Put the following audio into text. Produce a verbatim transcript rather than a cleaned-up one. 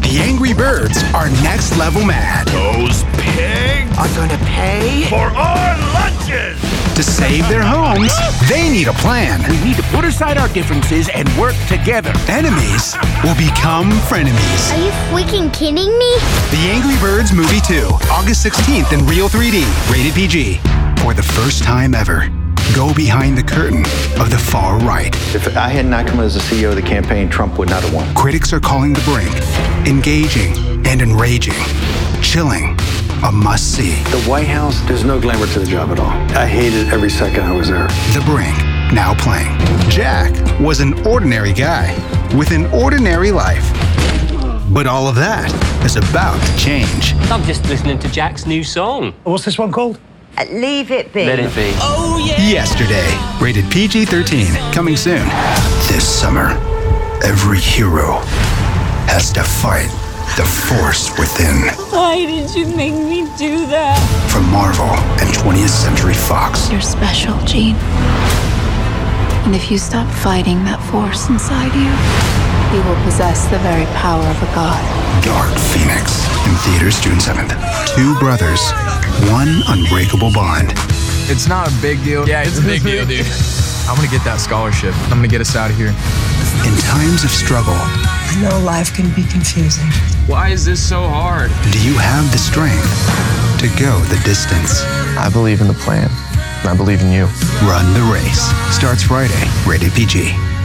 The Angry Birds are next level mad. Those pigs are gonna pay for our lunches! To save their homes, they need a plan. We need to put aside our differences and work together. Enemies will become frenemies. Are you freaking kidding me? The Angry Birds Movie two, August sixteenth in Real three D, rated P G. For the first time ever, go behind the curtain of the far right. If I had not come as the C E O of the campaign, Trump would not have won. Critics are calling The Brink engaging and enraging, chilling, a must-see. The White House, there's no glamour to the job at all. I hated every second I was there. The Brink, now playing. Jack was an ordinary guy with an ordinary life. But all of that is about to change. I'm just listening to Jack's new song. What's this one called? Uh, leave it be. Let it be. Oh, yeah. Yesterday, rated P G thirteen, coming soon. This summer, every hero has to fight the force within. Why did you make me do that? From Marvel and twentieth Century Fox. You're special, Jean. And if you stop fighting that force inside you, you will possess the very power of a god. Dark Phoenix, in theaters June seventh. Two brothers, one unbreakable bond. It's not a big deal. Yeah, it's a big deal, dude. I'm gonna get that scholarship. I'm gonna get us out of here. In times of struggle, I know life can be confusing. Why is this so hard? Do you have the strength to go the distance? I believe in the plan. I believe in you. Run the Race starts Friday, rated P G.